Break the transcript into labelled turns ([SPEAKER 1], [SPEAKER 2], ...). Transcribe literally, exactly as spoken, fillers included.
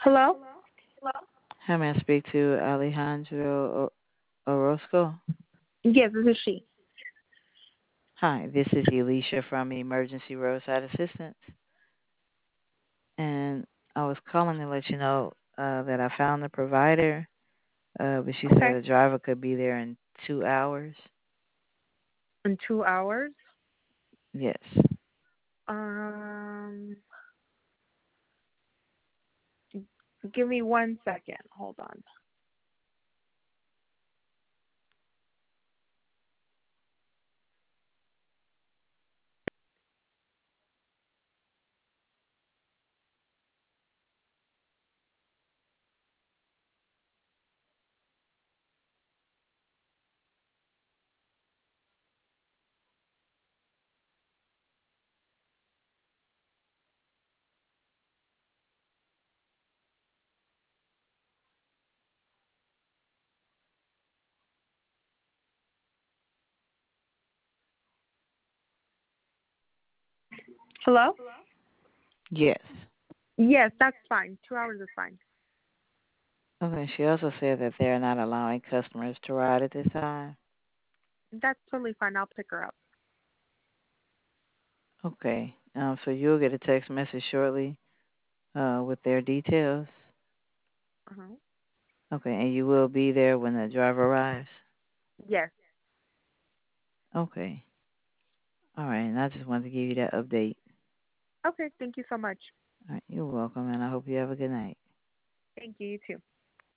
[SPEAKER 1] Hello?
[SPEAKER 2] Hi, may I speak to Alejandro O- Orozco?
[SPEAKER 1] Yes, this is she.
[SPEAKER 2] Hi, this is Elisha from Emergency Roadside Assistance, and I was calling to let you know uh, that I found the provider, uh, but she said
[SPEAKER 1] Okay.
[SPEAKER 2] a driver could be there in two hours.
[SPEAKER 1] In two hours?
[SPEAKER 2] Yes.
[SPEAKER 1] Um, give me one second. Hold on. Hello?
[SPEAKER 2] Yes.
[SPEAKER 1] Yes, that's fine. Two hours is fine.
[SPEAKER 2] Okay. She also said that they're not allowing customers to ride at this time.
[SPEAKER 1] That's totally fine. I'll pick her up.
[SPEAKER 2] Okay. Um. So you'll get a text message shortly, uh, with their details.
[SPEAKER 1] Uh-huh.
[SPEAKER 2] Okay, and you will be there when the driver arrives.
[SPEAKER 1] Yes.
[SPEAKER 2] Okay. All right, and I just wanted to give you that update.
[SPEAKER 1] Okay, thank you so much.
[SPEAKER 2] All right, you're welcome, and I hope you have a good night.
[SPEAKER 1] Thank you. You too.